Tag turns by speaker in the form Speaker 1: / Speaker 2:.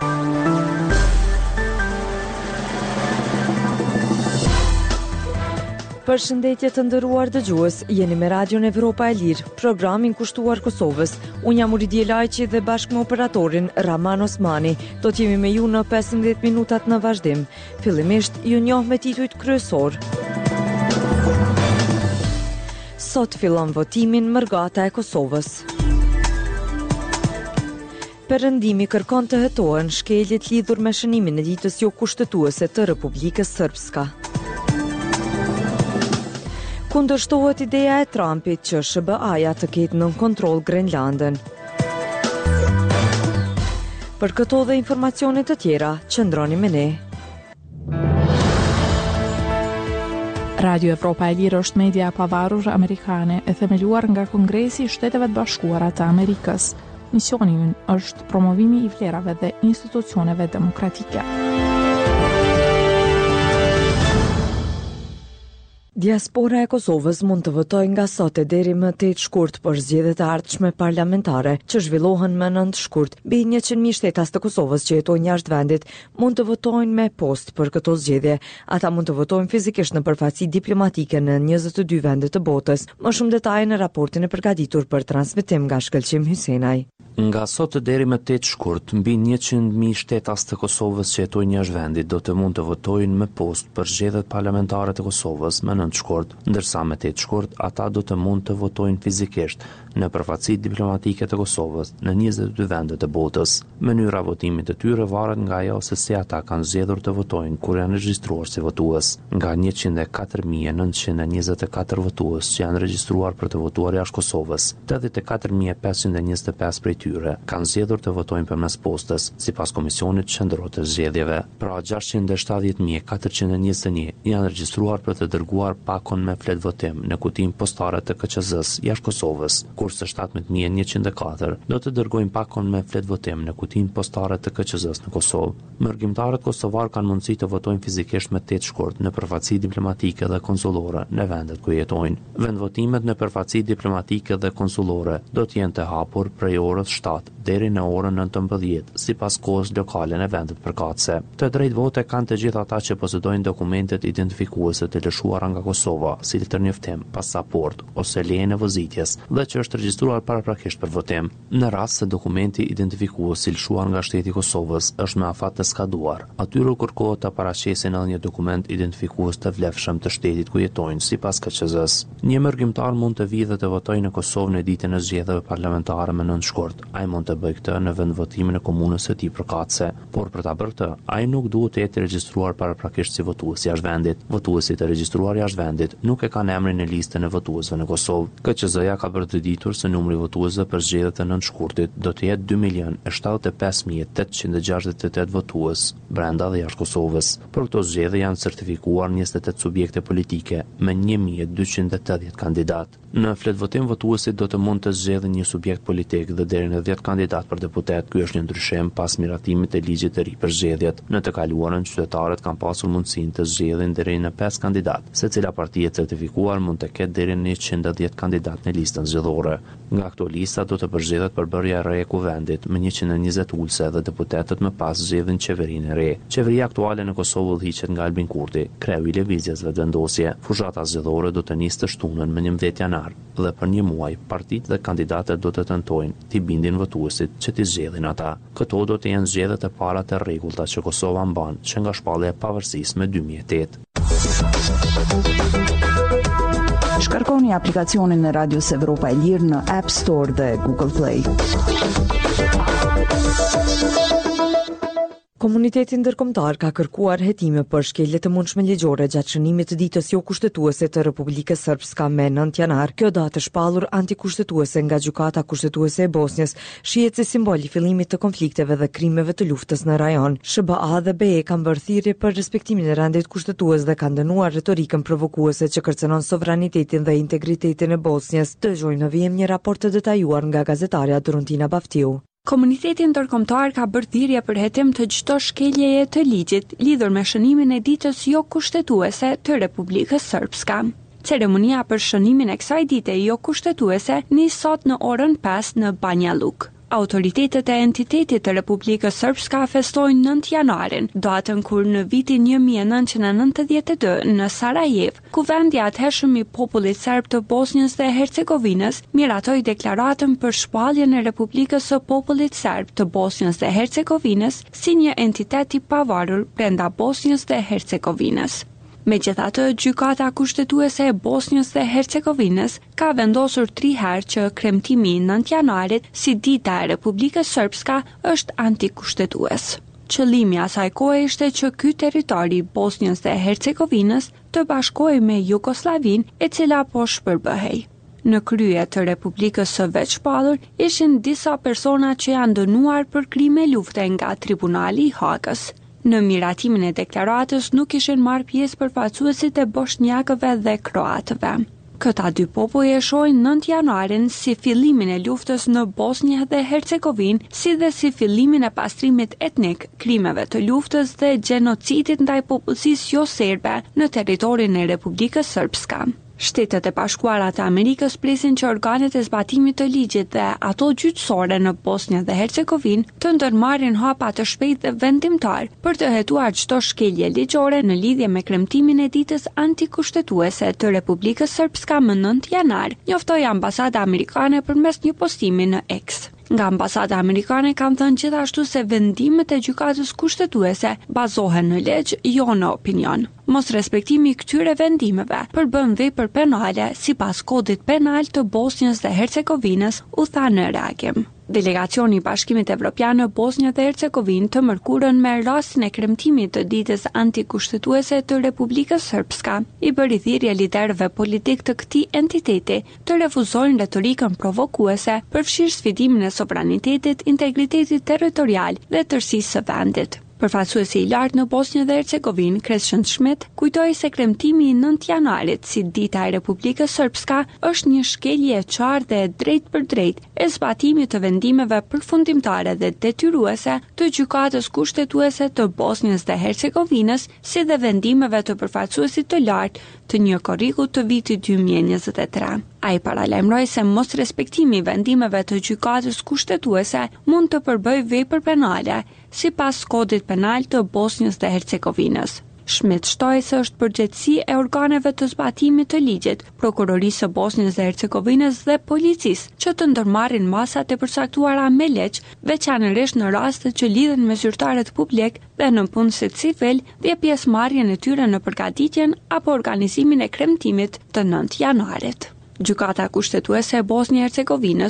Speaker 1: Përshëndetje të nderuar dëgjues, jeni me Radion Evropa e Lirë, programin kushtuar Kosovës. Unë jam Uridi Lajqi dhe bashkë me operatorin Raman Osmani, do t'jemi me ju në 15 minutat në vazhdim. Fillimisht, ju njoh me titujt kryesor. Sot fillon votimin Mërgata e Kosovës. Perëndimi kërkon të hetohen shkeljet lidhur me shënimin e ditës jo kushtetuese të Republikës Srpska. Kundërshtohet ideja e Trumpit që SBA-ja të ketë nën kontroll Grenlandën. Për këto dhe informacione të tjera, qëndroni me ne.
Speaker 2: Radio Evropa e Lirë është media e pavarur amerikane e themeluar nga Kongresi i Shteteve të Bashkuara të Amerikës. Misioni i ynë është promovimi i vlerave dhe institucioneve demokratike.
Speaker 1: Diaspora e Kosovës mund të votojë nga sot e deri më 8 shkurt për zgjedhjet e ardhshme parlamentare që zhvillohen më 9 shkurt. Mbi 100.000 shtetas të Kosovës që jetojnë jashtë vendit mund të votojnë me postë për këto zgjedhje. Ata mund të votojnë fizikisht në përfaqësi diplomatike në 22 vende të botës. Më shumë detaje në raportin e përgatitur për transmetim nga Shkëlqim Hysenaj.
Speaker 3: Nga sot deri më 8 shkurt, mbi 100.000 shtetas të Kosovës që jetojnë jashtë vendit do të mund të votojnë me postë për zgjedhjet parlamentare të Kosovës më 9 shkurt, ndërsa me 8 shkurt ata do të mund të votojnë fizikisht në përfaqësi diplomatike të Kosovës në 22 vende të botës. Mënyra votimit të tyre varet nga ajo se si ata kanë zgjedhur të votojnë kur janë regjistruar si votues. Nga 104.924 votues që janë regjistruar për të votuar jashtë Kosovës, 84.525 prej tyre kanë zgjedhur të votojnë përmes postës, sipas Komisionit Qendror të Zgjedhjeve. Pra 607.421 janë regjistruar për të dërguar pakon me flet votim në kutim postare të KQZ-s jashtë Kosovës, kurse 17.104 do të dërgojnë pakon me flet votim në kutim postare të KQZ-s në Kosovë. Mërgjimtarët kosovar kanë mundësi të votojnë fizikisht me 8 shkurt në përfaqësi diplomatike dhe konsullore në vendet ku jetojnë. Vendvotimet në përfaqësi diplomatike dhe konsullore do të jenë të hapur prej orës 7 deri në orën 19 sipas kohës lokale në vendet përkatëse. Të drejtë vote kanë të gjithë ata që posedojnë dokumentet identifikuese të lëshuara nga Kosova, si letërnjoftim, pasaport ose leje në vozitjes dhe që është regjistruar paraprakisht për votim. Në rast se dokumenti identifikues i lëshuar nga shteti i Kosovës është me afat të skaduar, atyre kërkohet të paraqesin edhe një dokument identifikues të vlefshëm të shtetit ku jetojnë sipas KQZ-s. Një mërgjimtar mund të vijë dhe të votojë në Kosovë në ditën e zgjedhjeve parlamentare me 9 shkurt. Ai mund të bëjë këtë në vendvotimin e komunës së tij përkatëse, por për ta bërë këtë, ai nuk duhet të jetë regjistruar paraprakisht si votues jashtë vendit. Votuesit e regjistruar jashtë vendit nuk e kanë emrin në listën e votuesve në Kosovë. KQZ-ja ka bërë të ditur se numri votuesve për zgjedhjet e 9 shkurtit do të jetë 2.075.868 votues brenda dhe jashtë Kosovës. Për këto zgjedhje janë certifikuar 28 subjekte politike me 1.280 kandidat. Në fletvotim votuesit do të mund të zgjedhin një subjekt politik dhe deri në 10 kandidat për deputet. Ky është një ndryshim pas miratimit të ligjit të ri për zgjedhjet. Në të kaluarën qytetarët kanë pasur mundësinë të zgjedhin deri në 5 kandidat. Secila parti e certifikuar mund të ketë deri në 110 kandidat në listën zgjedhore. Nga këto lista do të përzgjedhet përbërja e re e kuvendit me 120 ulse dhe deputetët më pas zgjedhin qeverinë e re. Qeveria aktuale në Kosovë udhëhiqet nga Albin Kurti, kreu i lëvizjes vendosje. Fushata zgjedhore do të nisë të shtunën më 11 janar dhe për një muaj partitë dhe kandidatët do të tentojnë t'i bindin votuesit që t'i zgjedhin ata. Këto do të jenë zgjedhjet e para të rregullta që Kosova mban që nga shpallja e pavarësisë me 2008.
Speaker 4: Shkarkoni aplikacionin e Radios Evropa e Lirë në App Store dhe Google Play.
Speaker 1: Komuniteti ndërkombëtar ka kërkuar hetime për shkelje të mundshme ligjore gjatë shënimit të ditës jo kushtetuese të Republikës Srpska me 9 janar. Kjo datë shpallur antikushtetuese nga Gjykata Kushtetuese e Bosnjës shihet si simbol i fillimit të konflikteve dhe krimeve të luftës në rajon. SBA dhe BE kanë bërë thirrje për respektimin e rendit kushtetues dhe kanë dënuar retorikën provokuese që kërcënon sovranitetin dhe integritetin e Bosnjës. Dëgjojmë në vijim një raport të detajuar nga gazetarja Druntina Baftiu.
Speaker 5: Komuniteti ndërkombëtar ka bërë thirrje për hetim të çdo shkeljeje të ligjit lidhur me shënimin e ditës jo kushtetuese të Republikës Srpska. Ceremonia për shënimin e kësaj dite jo kushtetuese nis sot në orën 5 në Banja Luka. autoritetet e entitetit të Republikës Srpska festojnë 9 janarin, datën kur në vitin 1992 në Sarajev, ku vendi atëhershëm i popullit serb të Bosnjës dhe Hercegovinës miratoi deklaratën për shpalljen e Republikës së popullit serb të Bosnjës dhe Hercegovinës si një entitet i pavarur brenda Bosnjës dhe Hercegovinës. Megjithatë, gjykata kushtetuese e Bosnjës dhe Hercegovinës ka vendosur 3 herë që kremtimi i 9 janarit si dita e Republikës Srpska është antikushtetues. Qëllimi asaj kohe ishte që ky territori i Bosnjës dhe Hercegovinës të bashkohej me Jugosllavinë, e cila po shpërbëhej. Në krye të Republikës së veçpallur ishin disa persona që janë dënuar për krime lufte nga Tribunali i Hagës. Në miratimin e deklaratës nuk ishin marrë pjesë përfaqësuesit e bosnjakëve dhe kroatëve. Këta dy popull e shohin 9 janarin si fillimin e luftës në Bosnjë dhe Hercegovinë, si dhe si fillimin e pastrimit etnik, krimeve të luftës dhe gjenocidit ndaj popullsisë jo serbe në territorin e Republikës Srpska. Shtetet e Bashkuara të Amerikës presin që organet e zbatimit të ligjit dhe ato gjyqësore në Bosnjë dhe Hercegovinë të ndërmarrin hapa të shpejtë dhe vendimtar për të hetuar çdo shkelje ligjore në lidhje me kremtimin e ditës antikushtetuese të Republikës Srpska më 9 janar, njoftoi ambasada amerikane përmes një postimi në X. Nga ambasada amerikane kanë thënë gjithashtu se vendimet e gjykatës kushtetuese bazohen në ligj, jo në opinion. Mos respektimi i këtyre vendimeve përbën vepër penale sipas kodit penal të Bosnjës dhe Hercegovinës, u tha në reagim. Delegacioni i Bashkimit Evropian në Bosnjë dhe Hercegovinë të mërkurën me rastin e kremtimit të ditës antikushtetuese të Republikës Srpska, i bëri thirrje liderëve politik të këtij entiteti të refuzojnë retorikën provokuese, përfshirë sfidimin e sovranitetit, integritetit territorial dhe tërësisë së vendit. Përfaqësuesi i lartë në Bosnjë dhe Hercegovinë, Krešćan Schmidt, kujtoi se kremtimi i 9 janarit si dita e Republikës Srpska është një shkelje e qartë dhe drejt për drejt e zbatimit të vendimeve përfundimtare dhe detyruese të gjykatës kushtetuese të Bosnjës dhe Hercegovinës, si dhe vendimeve të përfaqësuesit të lartë të një korriku të vitit 2023. Ai paralajmëroi se mos respektimi i vendimeve të gjykatës kushtetuese mund të përbëjë vepër penale sipas kodit penal të Bosnjës dhe Hercegovinës. Schmidt shtoi se është përgjegjësi e organeve të zbatimit të ligjit, prokurorisë së Bosnjës dhe Hercegovinës dhe policisë që të ndërmarrin masat e përcaktuara me ligj, veçanërisht në rastet që lidhen me zyrtarët publik dhe në punësit civil dhe pjesëmarrjen e tyre në përgatitjen apo organizimin e kremtimit të 9 janarit. Gjykata kushtetuese e Bosnjë-Hercegovinës